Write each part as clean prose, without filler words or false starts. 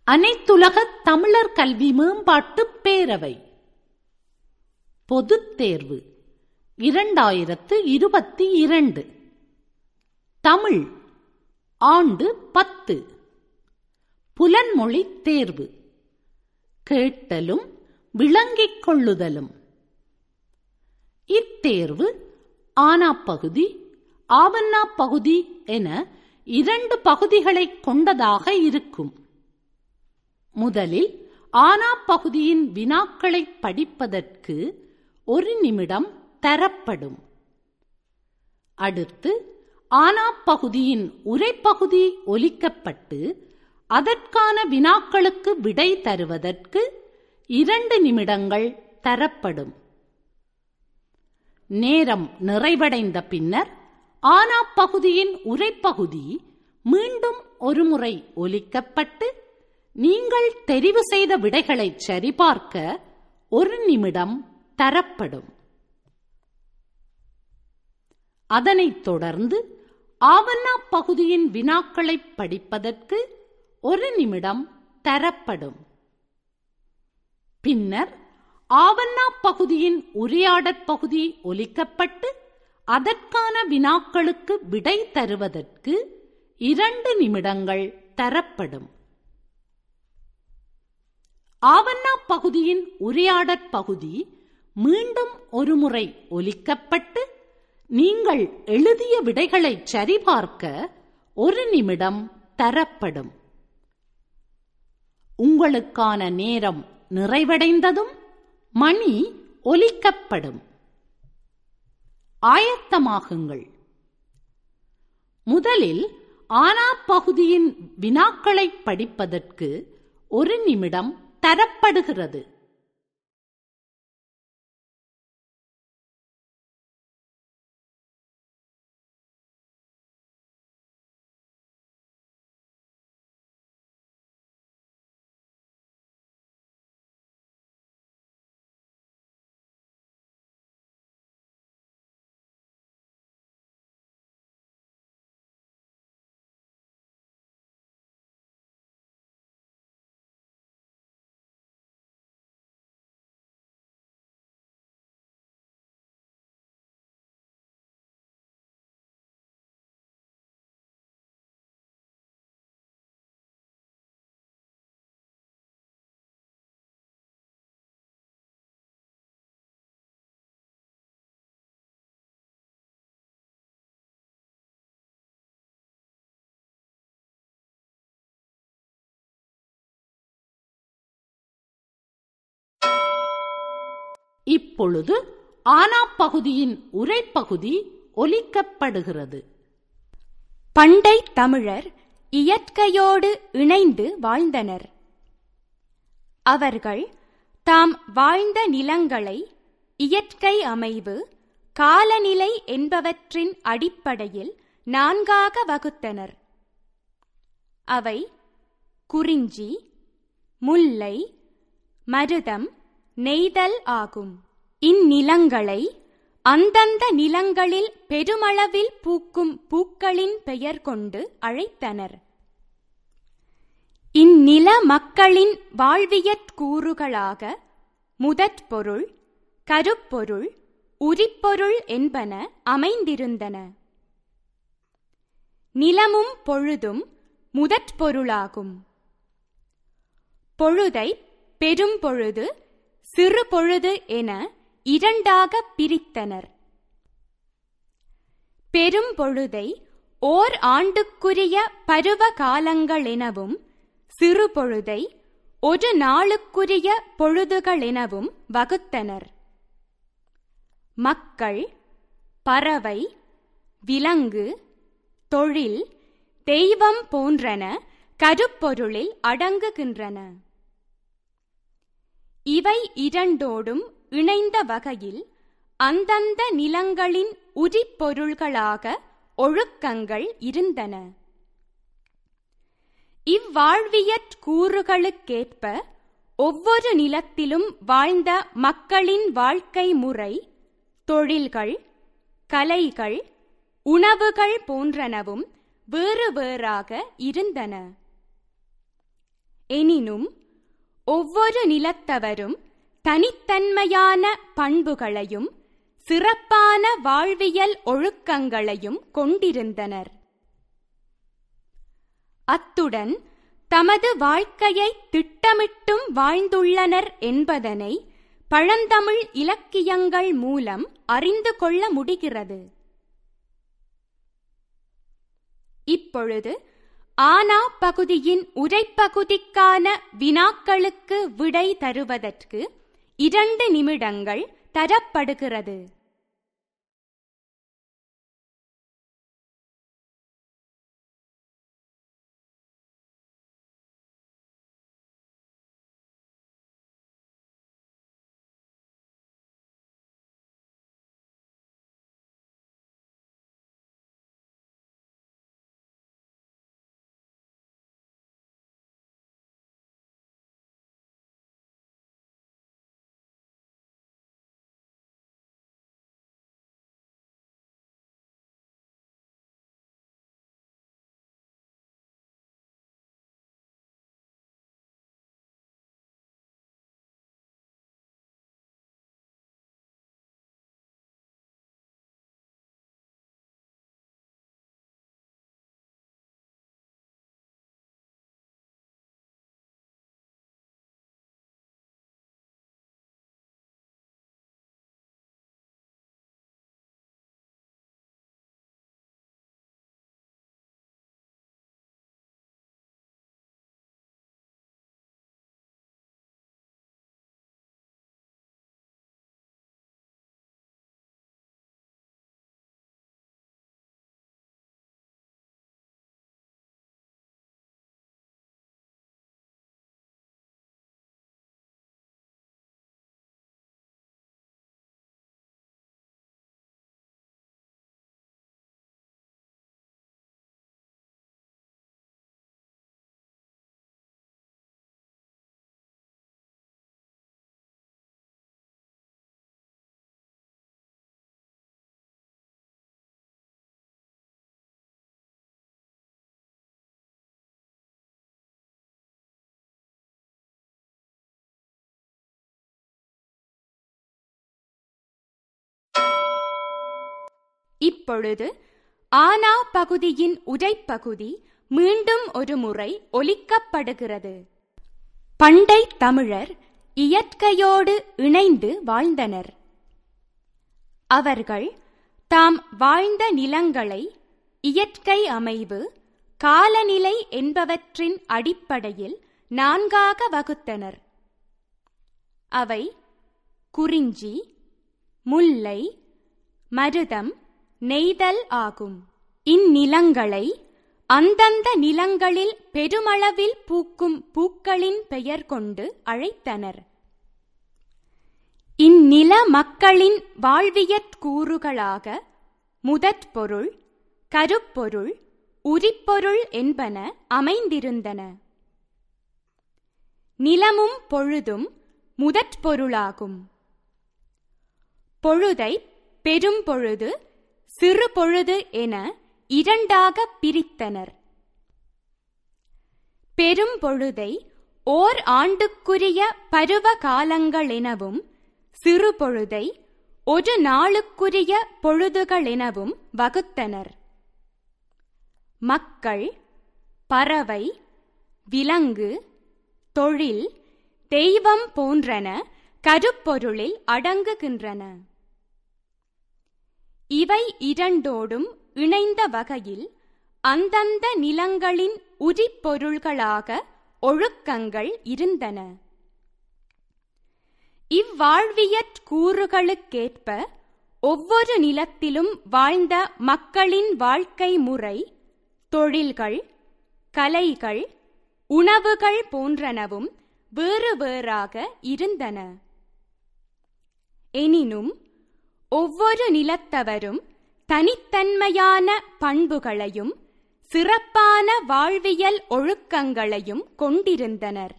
அனைத்துலக தமிழர் கல்வி மேம்பாட்டு பேரவை பொதுத் தேர்வு 2022 தமிழ் ஆண்டு 10 புலன்மொழி தேர்வு கேட்டலும் விளங்கிக் கொள்ளுதலும். இத்தேர்வு ஆனாப்பகுதி ஆவண்ணாப்பகுதி என 2 பகுதிகளை கொண்டதாக இருக்கும். முதலில் ஆனாப்பகுதியின் வினாக்களை படிப்பதற்கு 1 நிமிடம் தரப்படும். அடுத்து ஆனாப்பகுதியின் உரைப்பகுதி ஒலிக்கப்பட்டு அதற்கான வினாக்களுக்கு விடை தருவதற்கு 2 நிமிடங்கள் தரப்படும். நேரம் நிறைவடைந்த பின்னர் ஆனாப்பகுதியின் உரைப்பகுதி மீண்டும் ஒருமுறை ஒலிக்கப்பட்டு நீங்கள் தெரிவு செய்த விடைகளை சரிபார்க்க 1 நிமிடம் தரப்படும். அதனைத் தொடர்ந்து ஆவண்ணாப்பகுதியின் வினாக்களை படிப்பதற்கு 1 நிமிடம் தரப்படும். பின்னர் ஆவண்ணாப்பகுதியின் உரையாடற் பகுதி ஒலிக்கப்பட்டு அதற்கான வினாக்களுக்கு விடை தருவதற்கு 2 நிமிடங்கள் தரப்படும். ஆவண்ணாப்பகுதியின் உரையாடற் பகுதி மீண்டும் ஒருமுறை ஒலிக்கப்பட்டு நீங்கள் எழுதிய விடைகளை சரிபார்க்க 1 நிமிடம் தரப்படும். உங்களுக்கான நேரம் நிறைவடைந்ததும் மணி ஒலிக்கப்படும். ஆயத்தமாகுங்கள். முதலில் ஆனாப்பகுதியின் வினாக்களை படிப்பதற்கு 1 நிமிடம் தரப்படுகிறது. இப்பொழுது ஆனாப்பகுதியின் உரைப்பகுதி ஒலிக்கப்படுகிறது. பண்டை தமிழர் இயற்கையோடு இணைந்து வாழ்ந்தனர். அவர்கள் தாம் வாழ்ந்த நிலங்களை இயற்கை அமைவு, காலநிலை என்பவற்றின் அடிப்படையில் 4ஆக வகுத்தனர். அவை குறிஞ்சி, முல்லை, மருதம், நெய்தல் ஆகும். இந்நிலங்களை அந்தந்த நிலங்களில் பெருமளவில் பூக்கும் பூக்களின் பெயர் கொண்டு அழைத்தனர். இந்நில மக்களின் வாழ்வியற்கூறுகளாக முதற்பொருள், கருப்பொருள், உரிப்பொருள் என்பன அமைந்திருந்தன. நிலமும் பொழுதும் முதற்பொருளாகும். பொழுதை பெரும்பொழுது, சிறு பொழுது என 2ஆக பிரித்தனர். பெரும்பொழுதை ஓர் ஆண்டுக்குரிய பருவ காலங்களெனவும், சிறு பொழுதை 1 நாளுக்குரிய பொழுதுகளெனவும் வகுத்தனர். மக்கள், பறவை, விலங்கு, தொழில், தெய்வம் போன்றன கருப்பொருளில் அடங்குகின்றன. இவை இரண்டோடும் இணைந்த வகையில் அந்தந்த நிலங்களின் உரிப்பொருள்களாக ஒழுக்கங்கள் இருந்தன. இவ்வாழ்வியற்கூறுகளுக்கேற்ப ஒவ்வொரு நிலத்திலும் வாழ்ந்த மக்களின் வாழ்க்கை முறை, தொழில்கள், கலைகள், உணவுகள் போன்றனவும் வேறு வேறாக இருந்தன. எனினும் ஒவ்வொரு நிலத்தவரும் தனித்தன்மையான பண்புகளையும் சிறப்பான வாழ்வியல் ஒழுக்கங்களையும் கொண்டிருந்தனர். அத்துடன் தமது வாழ்க்கையை திட்டமிட்டும் வாழ்ந்துள்ளனர் என்பதனை பழந்தமிழ் இலக்கியங்கள் மூலம் அறிந்து கொள்ள முடிகிறது. இப்பொழுது ஆனா பகுதியின் உரைப்பகுதிக்கான வினாக்களுக்கு விடை தருவதற்கு 2 நிமிடங்கள் தரப்படுகிறது. இப்பொழுது ஆனா பகுதியின் உரைப்பகுதி மீண்டும் ஒரு முறை ஒலிக்கப்படுகிறது. பண்டை தமிழர் இயற்கையோடு இணைந்து வாழ்ந்தனர். அவர்கள் தாம் வாழ்ந்த நிலங்களை இயற்கை அமைவு, காலநிலை என்பவற்றின் அடிப்படையில் 4ஆக வகுத்தனர். அவை குறிஞ்சி, முல்லை, மருதம், நெய்தல் ஆகும். இந்நிலங்களை அந்தந்த நிலங்களில் பெருமளவில் பூக்கும் பூக்களின் பெயர் கொண்டு அழைத்தனர். இந்நில மக்களின் வாழ்வியற்கூறுகளாக முதற்பொருள், கருப்பொருள், உரிப்பொருள் என்பன அமைந்திருந்தன. நிலமும் பொழுதும் முதற்பொருளாகும். பொழுதை பெரும்பொழுது, சிறு பொழுது என 2ஆக பிரித்தனர். பெரும்பொழுதை ஓர் ஆண்டுக்குரிய பருவ காலங்களெனவும், சிறு பொழுதை ஒரு நாளுக்குரிய பொழுதுகளெனவும் வகுத்தனர். மக்கள், பறவை, விலங்கு, தொழில், தெய்வம் போன்றன கருப்பொருளில் அடங்குகின்றன. இவை இரண்டோடும் இணைந்த வகையில் அந்தந்த நிலங்களின் உரிப்பொருள்களாக ஒழுக்கங்கள் இருந்தன. இவ்வாழ்வியற்கூறுகளுக்கேற்ப ஒவ்வொரு நிலத்திலும் வாழ்ந்த மக்களின் வாழ்க்கை முறை, தொழில்கள், கலைகள், உணவுகள் போன்றனவும் வேறு வேறாக இருந்தன. எனினும் ஒவ்வொரு நிலத்தவரும் தனித்தன்மையான பண்புகளையும் சிறப்பான வாழ்வியல் ஒழுக்கங்களையும் கொண்டிருந்தனர்.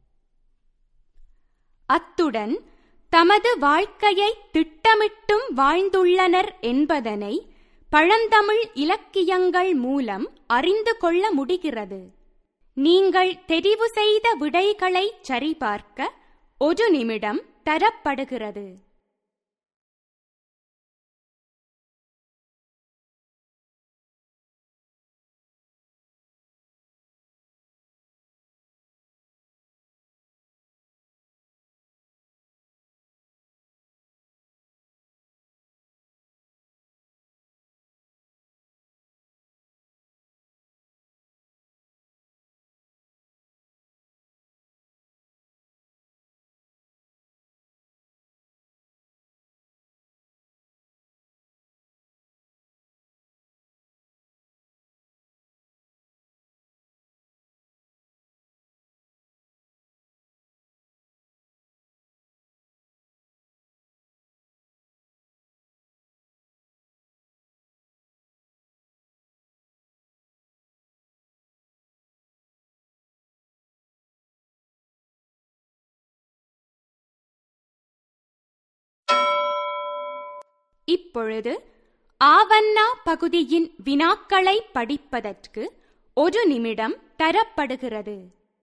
அத்துடன் தமது வாழ்க்கையை திட்டமிட்டும் வாழ்ந்துள்ளனர் என்பதனை பழந்தமிழ் இலக்கியங்கள் மூலம் அறிந்து கொள்ள முடிகிறது. நீங்கள் தெரிவு செய்த விடைகளை சரிபார்க்க 1 நிமிடம் தரப்படுகிறது. இப்பொழுது ஆவண்ணா பகுதியின் வினாக்களை படிப்பதற்கு 1 நிமிடம் தரப்படுகிறது.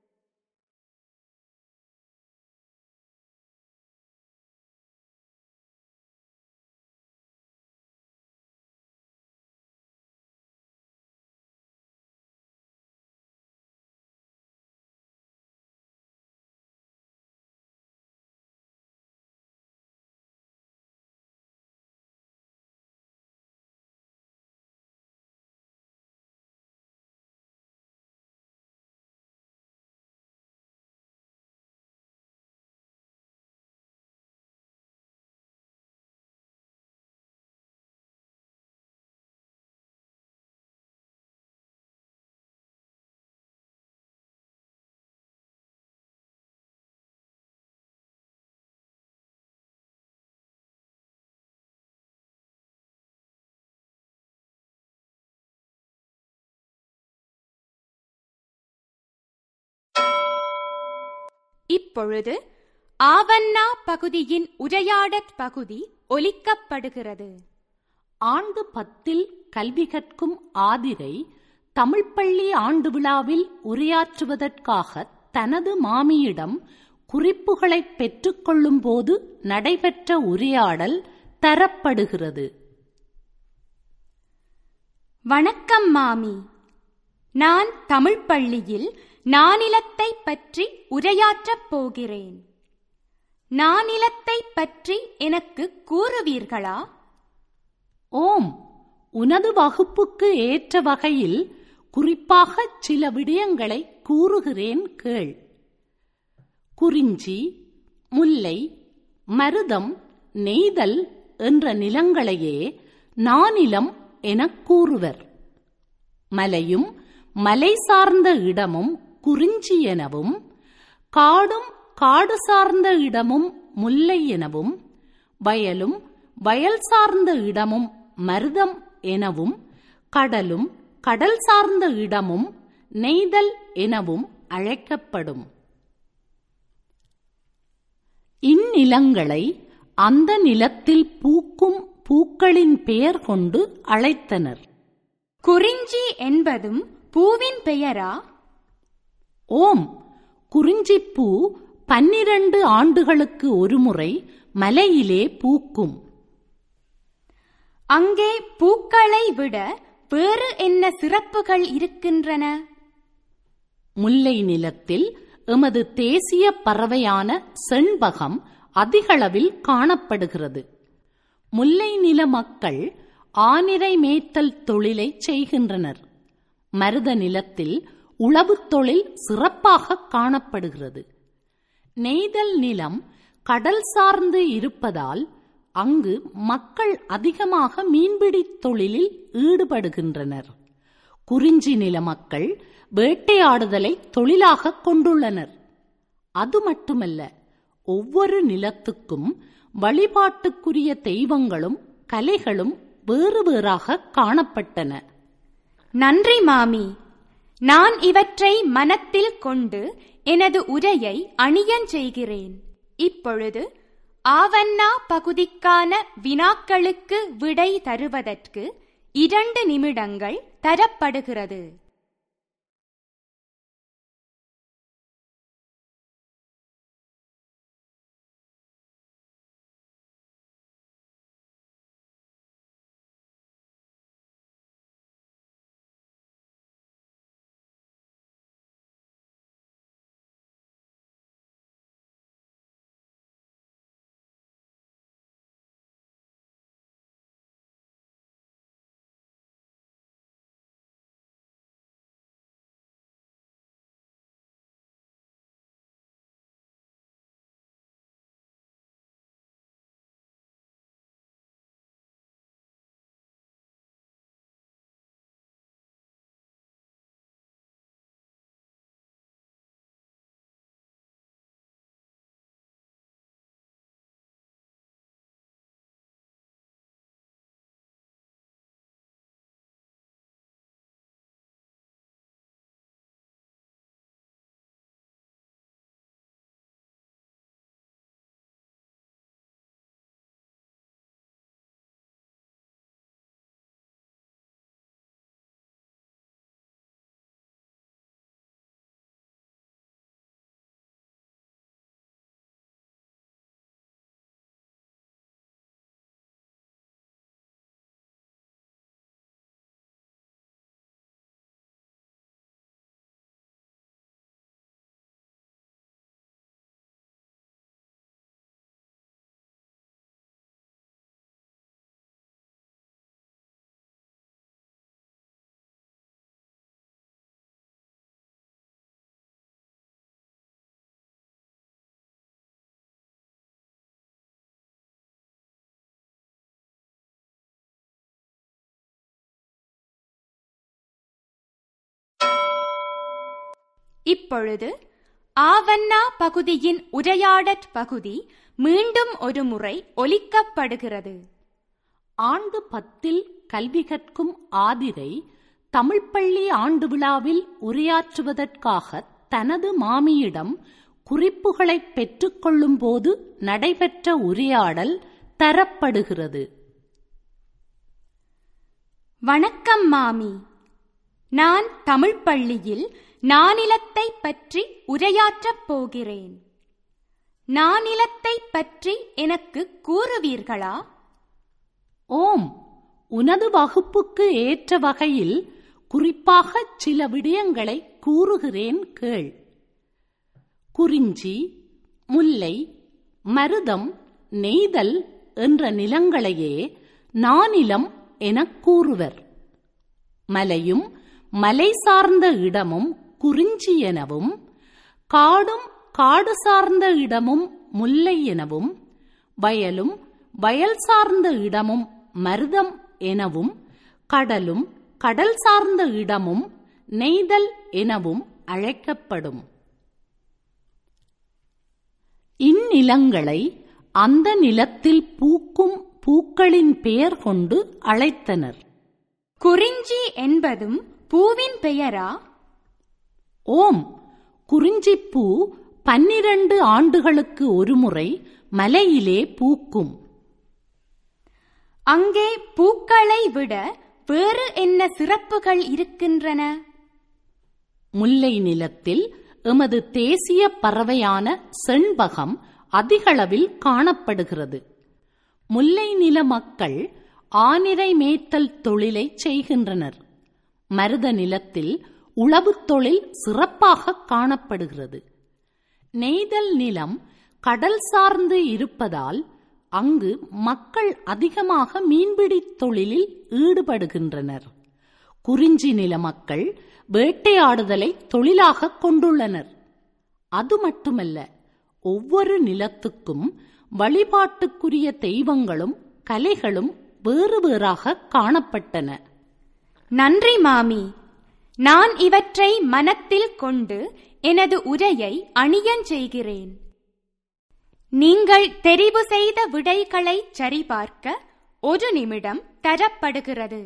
இப்பொழுது ஆவண்ணா பகுதியின் உரையாடற் பகுதி ஒலிக்கப்படுகிறது. ஆண்டு 10 கல்வி கற்கும் ஆதிரை தமிழ்ப்பள்ளி ஆண்டு விழாவில் உரையாற்றுவதற்காக தனது மாமியிடம் குறிப்புகளை பெற்றுக்கொள்ளும் போது நடைபெற்ற உரையாடல் தரப்படுகிறது. வணக்கம் மாமி, நான் தமிழ்ப்பள்ளியில் நானிலத்தை பற்றி உரையாற்றப் போகிறேன். நானிலத்தை பற்றி எனக்கு கூறுவீர்களா? ஓம், உனது வகுப்புக்கு ஏற்ற வகையில் குறிப்பாக சில விடயங்களை கூறுகிறேன் கேள். குறிஞ்சி, முல்லை, மருதம், நெய்தல் என்ற நிலங்களையே நானிலம் எனக் கூறுவர். மலையும் மலை சார்ந்த இடமும் குறிஞ்சி எனவும், காடும் காடு சார்ந்த இடமும் முல்லை எனவும், வயலும் வயல் சார்ந்த இடமும் மருதம் எனவும், கடலும் கடல் சார்ந்த இடமும் நெய்தல் எனவும் அழைக்கப்படும். இந்நிலங்களை அந்த நிலத்தில் பூக்கும் பூக்களின் பெயர் கொண்டு அழைத்தனர். குறிஞ்சி என்பதும் பூவின் பெயரா? ஓம், குறிஞ்சிப்பூ 12 ஆண்டுகளுக்கு ஒருமுறை மலையிலே பூக்கும். அங்கே பூக்களை விட வேறு என்ன சிறப்புகள் இருக்கின்றன? முல்லை நிலத்தில் எமது தேசிய பறவையான செண்பகம் அதிகளவில் காணப்படுகிறது. முல்லை நில மக்கள் ஆனிரை மேய்த்தல் தொழிலை செய்கின்றனர். மருத நிலத்தில் உழவுத் தொழில் சிறப்பாக காணப்படுகிறது. நெய்தல் நிலம் கடல் சார்ந்து இருப்பதால் அங்கு மக்கள் அதிகமாக மீன்பிடி தொழிலில் ஈடுபடுகின்றனர். குறிஞ்சி நில மக்கள் வேட்டையாடுதலை தொழிலாக கொண்டுள்ளனர். அது மட்டுமல்ல, ஒவ்வொரு நிலத்துக்கும் வழிபாட்டுக்குரிய தெய்வங்களும் கலைகளும் வேறு வேறாக காணப்பட்டன. நன்றி மாமி, நான் இவற்றை மனத்தில் கொண்டு எனது உரையை அணியச் செய்கிறேன். இப்பொழுது ஆவண்ணா பகுதிக்கான வினாக்களுக்கு விடை தருவதற்கு 2 நிமிடங்கள் தரப்படுகிறது. இப்பொழுது ஆவண்ணா பகுதியின் உரையாடற் பகுதி மீண்டும் ஒரு முறை ஒலிக்கப்படுகிறது. ஆண்டு 10 கல்வி கற்கும் ஆதிரை தமிழ்ப்பள்ளி ஆண்டு விழாவில் உரையாற்றுவதற்காக தனது மாமியிடம் குறிப்புகளை பெற்றுக்கொள்ளும் போது நடைபெற்ற உரையாடல் தரப்படுகிறது. வணக்கம் மாமி. நான் தமிழ்ப்பள்ளியில் நானிலத்தை பற்றி உரையாற்றப் போகிறேன். நானிலத்தை பற்றி எனக்கு கூறுவீர்களா? ஓம், உனது வகுப்புக்கு ஏற்ற வகையில் குறிப்பாக சில விடயங்களை கூறுகிறேன் கேள். குறிஞ்சி, முல்லை, மருதம், நெய்தல் என்ற நிலங்களையே நானிலம் எனக் கூறுவர். மலையும் மலை சார்ந்த இடமும் குறிஞ்சி எனவும், காடும் காடு சார்ந்த இடமும் முல்லை எனவும், வயலும் வயல் சார்ந்த இடமும் மருதம் எனவும், கடலும் கடல் சார்ந்த இடமும் நெய்தல் எனவும் அழைக்கப்படும். இந்நிலங்களை அந்த நிலத்தில் பூக்கும் பூக்களின் பெயர் கொண்டு அழைத்தனர். குறிஞ்சி என்பதும் பூவின் பெயரா? ஓம், குறிஞ்சிப்பூ 12 ஆண்டுகளுக்கு ஒருமுறை மலையிலே பூக்கும். அங்கே பூக்களை விட வேறு என்ன சிறப்புகள் இருக்கின்றன? முல்லை நிலத்தில் எமது தேசிய பறவையான செண்பகம் அதிகளவில் காணப்படுகிறது. முல்லை நில மக்கள் ஆனிரை மேய்த்தல் தொழிலை செய்கின்றனர். மருத நிலத்தில் உழவுத் தொழில் சிறப்பாக காணப்படுகிறது. நெய்தல் நிலம் கடல் சார்ந்து இருப்பதால் அங்கு மக்கள் அதிகமாக மீன்பிடி தொழிலில் ஈடுபடுகின்றனர். குறிஞ்சி நில மக்கள் வேட்டையாடுதலை தொழிலாக கொண்டுள்ளனர். அது மட்டுமல்ல, ஒவ்வொரு நிலத்துக்கும் வழிபாட்டுக்குரிய தெய்வங்களும் கலைகளும் வேறு வேறாக காணப்பட்டன. நன்றி மாமி. நான் இவற்றை மனத்தில் கொண்டு எனது உரையை அணியச் செய்கிறேன். நீங்கள் தெரிவு செய்த விடைகளை சரிபார்க்க 1 நிமிடம் தரப்படுகிறது.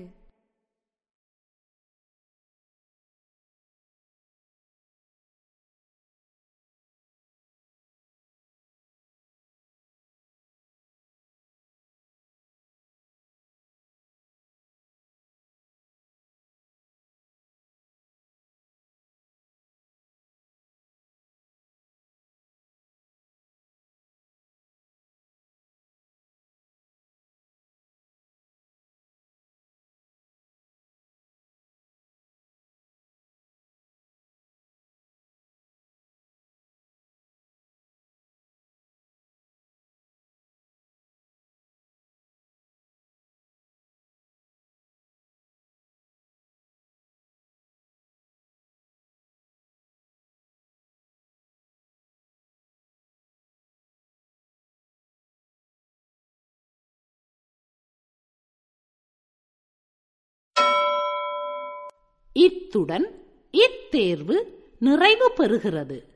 இத்துடன் இத்தேர்வு நிறைவு பெறுகிறது.